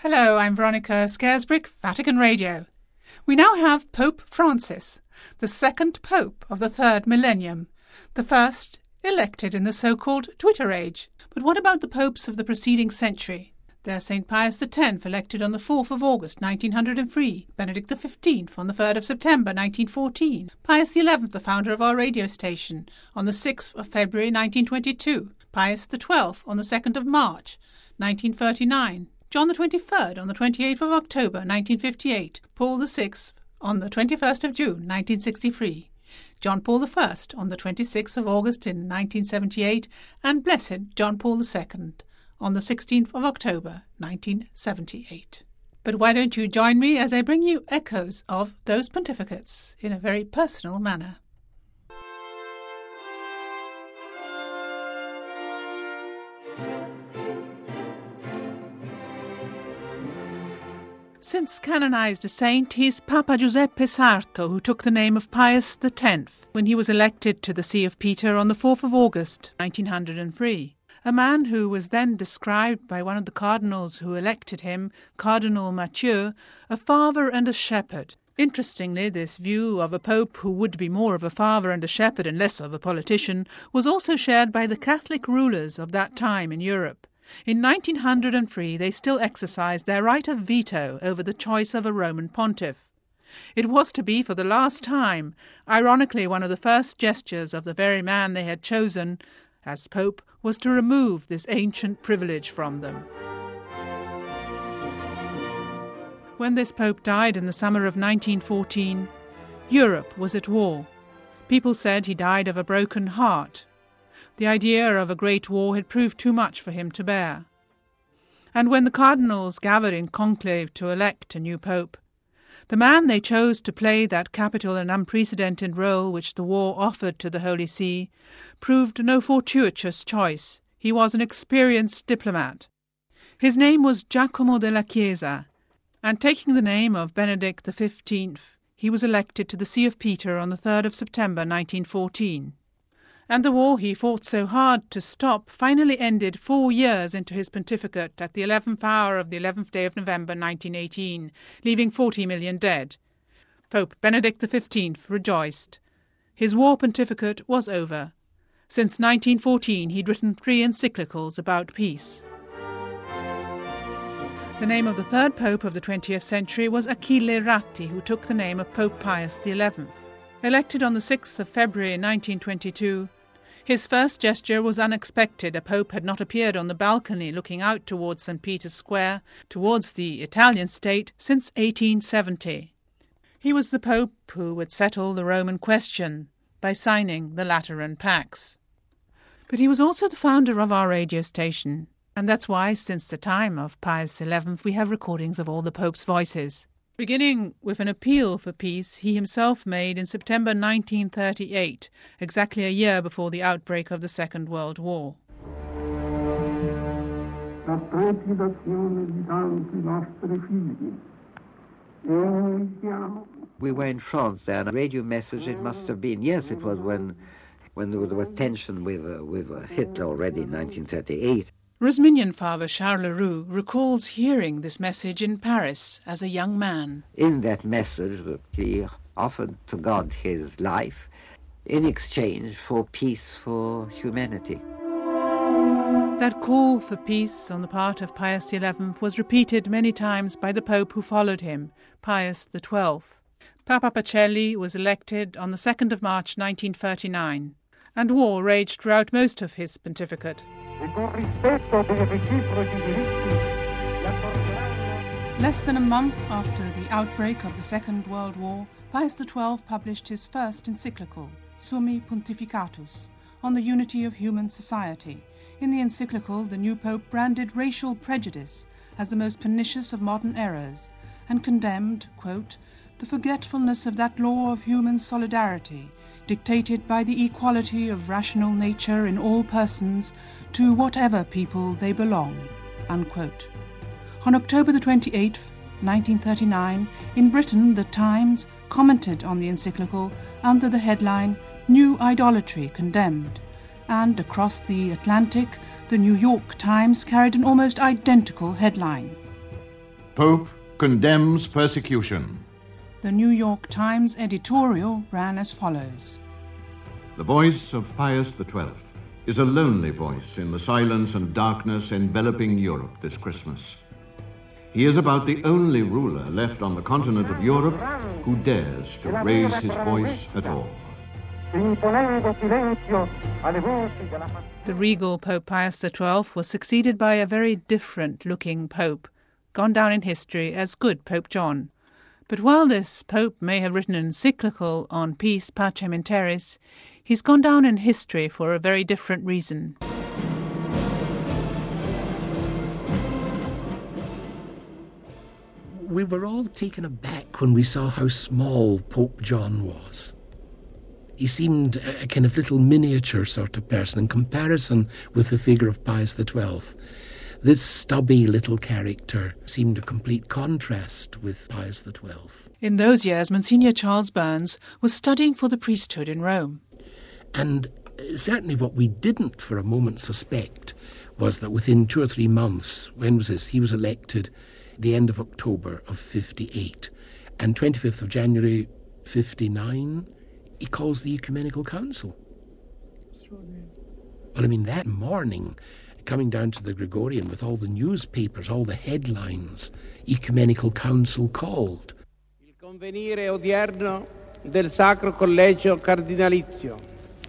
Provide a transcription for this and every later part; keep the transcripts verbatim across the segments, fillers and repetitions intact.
Hello, I'm Veronica Scaresbrick, Vatican Radio. We now have Pope Francis, the second Pope of the third millennium, the first elected in the so-called Twitter age. But what about the popes of the preceding century? There's Saint Pius the tenth, elected on the fourth of August nineteen hundred three, Benedict the fifteenth on the third of September nineteen fourteen, Pius the eleventh, the founder of our radio station, on the sixth of February nineteen twenty-two, Pius the twelfth on the second of March nineteen thirty-nine, John the twenty-third on the twenty-eighth of October nineteen fifty-eight, Paul the sixth on the twenty-first of June nineteen sixty-three, John Paul the first on the twenty-sixth of August in nineteen seventy-eight, and Blessed John Paul the second on the sixteenth of October nineteen seventy-eight. But why don't you join me as I bring you echoes of those pontificates in a very personal manner. Since canonized a saint, he's Papa Giuseppe Sarto, who took the name of Pius the tenth when he was elected to the See of Peter on the fourth of August nineteen hundred three. A man who was then described by one of the cardinals who elected him, Cardinal Mathieu, a father and a shepherd. Interestingly, this view of a pope who would be more of a father and a shepherd and less of a politician was also shared by the Catholic rulers of that time in Europe. In nineteen hundred three, they still exercised their right of veto over the choice of a Roman pontiff. It was to be for the last time, ironically one of the first gestures of the very man they had chosen as pope was to remove this ancient privilege from them. When this pope died in the summer of nineteen fourteen, Europe was at war. People said he died of a broken heart. The idea of a great war had proved too much for him to bear. And when the cardinals gathered in conclave to elect a new pope, the man they chose to play that capital and unprecedented role which the war offered to the Holy See proved no fortuitous choice. He was an experienced diplomat. His name was Giacomo della Chiesa, and taking the name of Benedict the fifteenth, he was elected to the See of Peter on the third of September nineteen fourteen. And the war he fought so hard to stop finally ended four years into his pontificate at the eleventh hour of the eleventh day of November nineteen eighteen, leaving forty million dead. Pope Benedict the fifteenth rejoiced. His war pontificate was over. Since nineteen fourteen he'd written three encyclicals about peace. The name of the third pope of the twentieth century was Achille Ratti, who took the name of Pope Pius the eleventh. Elected on the sixth of February nineteen twenty-two, his first gesture was unexpected. A pope had not appeared on the balcony looking out towards Saint Peter's Square, towards the Italian state, since eighteen seventy. He was the pope who would settle the Roman question by signing the Lateran Pax. But he was also the founder of our radio station, and that's why, since the time of Pius the eleventh, we have recordings of all the Pope's voices. Beginning with an appeal for peace he himself made in September nineteen thirty-eight, exactly a year before the outbreak of the Second World War. We were in France there, and a radio message, it must have been, yes, it was when when there was tension with, uh, with uh, Hitler already in nineteen thirty-eight. Rosminian Father Charles Leroux recalls hearing this message in Paris as a young man. In that message, he offered to God his life in exchange for peace for humanity. That call for peace on the part of Pius the eleventh was repeated many times by the Pope who followed him, Pius the twelfth. Papa Pacelli was elected on the second of March nineteen thirty-nine, and war raged throughout most of his pontificate. Less than a month after the outbreak of the Second World War, Pius the twelfth published his first encyclical, Summi Pontificatus, on the unity of human society. In the encyclical, the new pope branded racial prejudice as the most pernicious of modern errors, and condemned, quote, the forgetfulness of that law of human solidarity, dictated by the equality of rational nature in all persons, to whatever people they belong, unquote. On October the twenty-eighth, nineteen thirty-nine, in Britain, The Times commented on the encyclical under the headline, New Idolatry Condemned, and across the Atlantic, the New York Times carried an almost identical headline. Pope condemns persecution. The New York Times editorial ran as follows. The voice of Pius the Twelfth is a lonely voice in the silence and darkness enveloping Europe this Christmas. He is about the only ruler left on the continent of Europe who dares to raise his voice at all. The regal Pope Pius the Twelfth was succeeded by a very different-looking pope, gone down in history as good Pope John. But while this pope may have written an encyclical on peace, Pacem in Terris, he's gone down in history for a very different reason. We were all taken aback when we saw how small Pope John was. He seemed a kind of little miniature sort of person in comparison with the figure of Pius the Twelfth. This stubby little character seemed a complete contrast with Pius the Twelfth. In those years, Monsignor Charles Burns was studying for the priesthood in Rome. And certainly what we didn't for a moment suspect was that within two or three months, when was this? He was elected the end of October of fifty-eight. And twenty-fifth of January fifty-nine, he calls the Ecumenical Council. Extraordinary. Well, I mean, that morning, coming down to the Gregorian with all the newspapers, all the headlines, Ecumenical Council called. Il convenire odierno del Sacro Collegio Cardinalizio,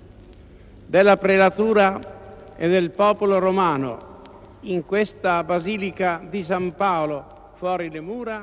della Prelatura e del popolo romano in questa Basilica di San Paolo fuori le mura.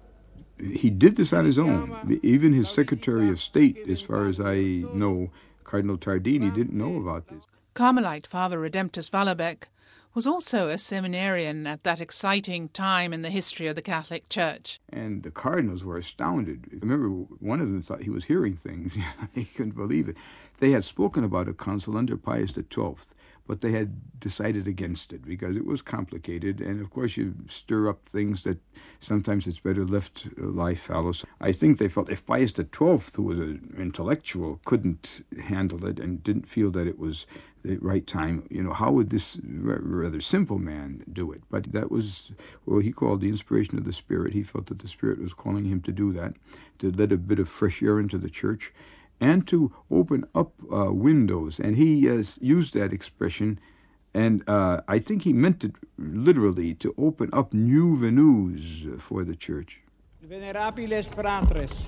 He did this on his own. Even his Secretary of State, as far as I know, Cardinal Tardini, didn't know about this. Carmelite Father Redemptus Wallerbeck was also a seminarian at that exciting time in the history of the Catholic Church. And the cardinals were astounded. I remember one of them thought he was hearing things. He couldn't believe it. They had spoken about a council under Pius the Twelfth, but they had decided against it because it was complicated. And of course, you stir up things that sometimes it's better left lie fallow. I think they felt if Pius the Twelfth, who was an intellectual, couldn't handle it and didn't feel that it was the right time, you know, how would this rather simple man do it? But that was what he called the inspiration of the Spirit. He felt that the Spirit was calling him to do that, to let a bit of fresh air into the church, and to open up uh, windows. And he uh, used that expression, and uh, I think he meant it literally, to open up new venues for the church. Venerabiles fratres,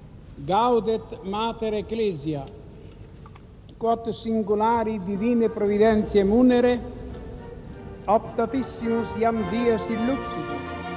gaudet mater ecclesia, quod singulari divine providentiae munere, optatissimus iam dies illuxit.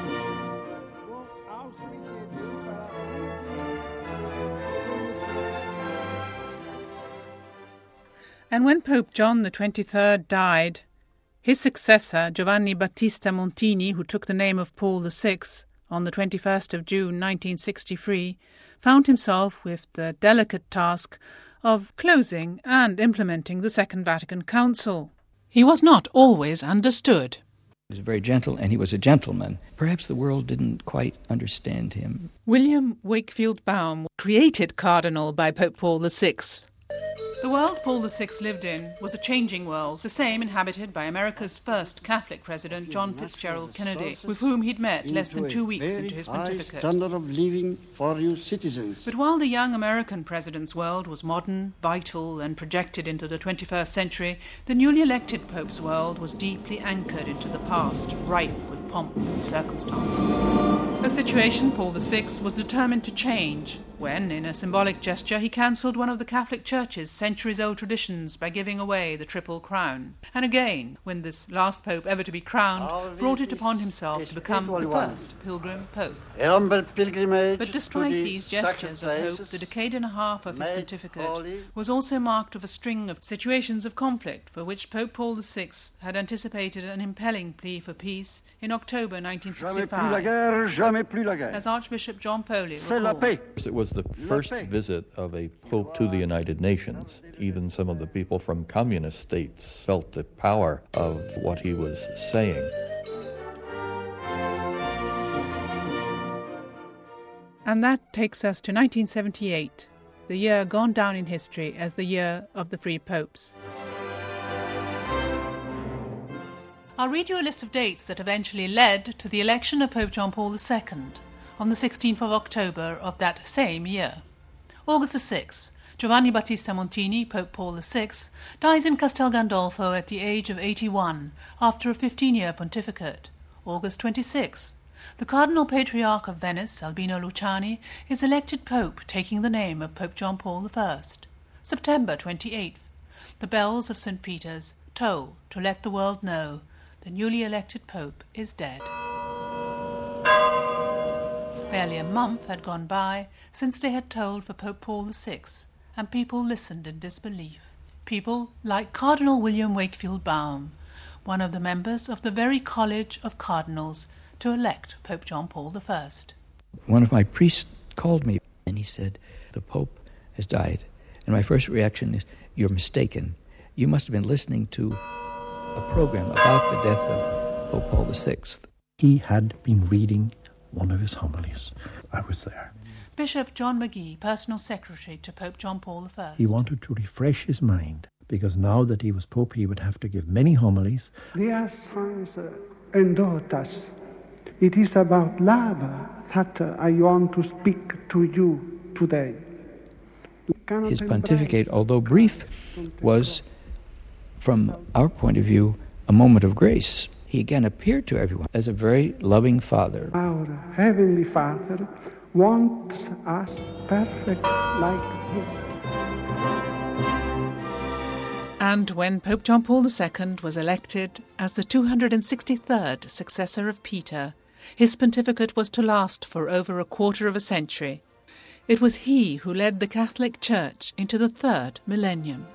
And when Pope John the twenty-third died, his successor, Giovanni Battista Montini, who took the name of Paul the Sixth on the twenty-first of June nineteen sixty-three, found himself with the delicate task of closing and implementing the Second Vatican Council. He was not always understood. He was very gentle, and he was a gentleman. Perhaps the world didn't quite understand him. William Wakefield Baum, created cardinal by Pope Paul the Sixth. The world Paul the Sixth lived in was a changing world, the same inhabited by America's first Catholic president, John Fitzgerald Kennedy, with whom he'd met less than two weeks into his pontificate. Standard of living for you citizens. But while the young American president's world was modern, vital, and projected into the twenty-first century, the newly elected Pope's world was deeply anchored into the past, rife with pomp and circumstance. A situation Paul the Sixth was determined to change when, in a symbolic gesture, he cancelled one of the Catholic Church's centuries-old traditions by giving away the Triple Crown. And again, when this last Pope ever to be crowned, brought it upon himself to become the first pilgrim Pope. But despite these gestures of hope, the decade and a half of his pontificate was also marked with a string of situations of conflict for which Pope Paul the Sixth had anticipated an impelling plea for peace in October nineteen sixty-five, as Archbishop John Foley recalls. It was the first visit of a pope to the United Nations. Even some of the people from communist states felt the power of what he was saying. And that takes us to nineteen seventy-eight, the year gone down in history as the year of the Free Popes. I'll read you a list of dates that eventually led to the election of Pope John Paul the Second on the sixteenth of October of that same year. August the sixth, Giovanni Battista Montini, Pope Paul the Sixth, dies in Castel Gandolfo at the age of eighty-one after a fifteen-year pontificate. August twenty-sixth, the Cardinal Patriarch of Venice, Albino Luciani, is elected Pope, taking the name of Pope John Paul the First. September twenty-eighth, the bells of Saint Peter's toll to let the world know the newly elected Pope is dead. Barely a month had gone by since they had tolled for Pope Paul the Sixth, and people listened in disbelief. People like Cardinal William Wakefield Baum, one of the members of the very College of Cardinals to elect Pope John Paul the First. One of my priests called me and he said, "The Pope has died." And my first reaction is, "You're mistaken. You must have been listening to a program about the death of Pope Paul the Sixth." He had been reading one of his homilies. I was there. Bishop John McGee, personal secretary to Pope John Paul the First. He wanted to refresh his mind, because now that he was Pope, he would have to give many homilies. Dear sons and daughters, it is about love that I want to speak to you today. His pontificate, although brief, was, from our point of view, a moment of grace. He again appeared to everyone as a very loving father. Our Heavenly Father wants us perfect like this. And when Pope John Paul the Second was elected as the two hundred sixty-third successor of Peter, his pontificate was to last for over a quarter of a century. It was he who led the Catholic Church into the third millennium.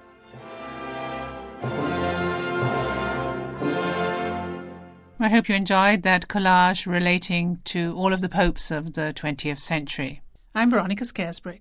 I hope you enjoyed that collage relating to all of the popes of the twentieth century. I'm Veronica Scaresbrick.